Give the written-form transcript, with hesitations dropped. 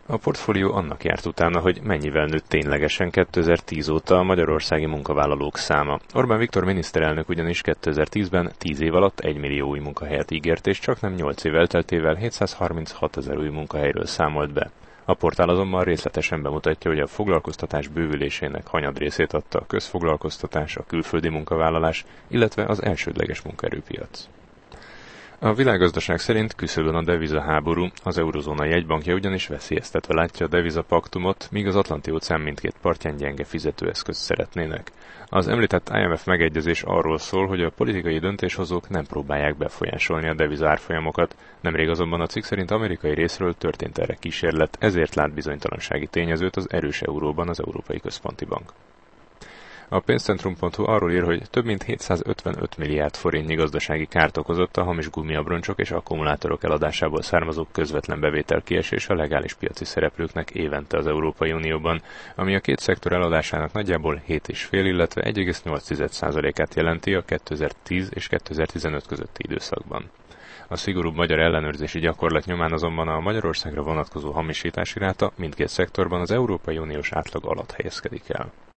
A portfólió annak járt utána, hogy mennyivel nőtt ténylegesen 2010 óta a magyarországi munkavállalók száma. Orbán Viktor miniszterelnök ugyanis 2010-ben 10 év alatt 1 millió új munkahelyet ígért, és csaknem 8 év elteltével 736 000 új munkahelyről számolt be. A portál azonban részletesen bemutatja, hogy a foglalkoztatás bővülésének hanyadrészét adta a közfoglalkoztatás, a külföldi munkavállalás, illetve az elsődleges munkaerőpiac. A világgazdaság szerint küszöbön a devizaháború, az eurozóna jegybankja ugyanis veszélyeztetve látja a devizapaktumot, míg az Atlanti-óceán mindkét partján gyenge fizetőeszközt szeretnének. Az említett IMF megegyezés arról szól, hogy a politikai döntéshozók nem próbálják befolyásolni a devizárfolyamokat, nemrég azonban a cikk szerint amerikai részről történt erre kísérlet, ezért lát bizonytalansági tényezőt az erős euróban az Európai Központi Bank. A pénzcentrum.hu arról ír, hogy több mint 755 milliárd forintnyi gazdasági kárt okozott a hamis gumiabroncsok és akkumulátorok eladásából származó közvetlen bevételkiesés a legális piaci szereplőknek évente az Európai Unióban, ami a két szektor eladásának nagyjából 7,5, illetve 1,8%-át jelenti a 2010 és 2015 közötti időszakban. A szigorúbb magyar ellenőrzési gyakorlat nyomán azonban a Magyarországra vonatkozó hamisítási ráta mindkét szektorban az Európai Uniós átlag alatt helyezkedik el.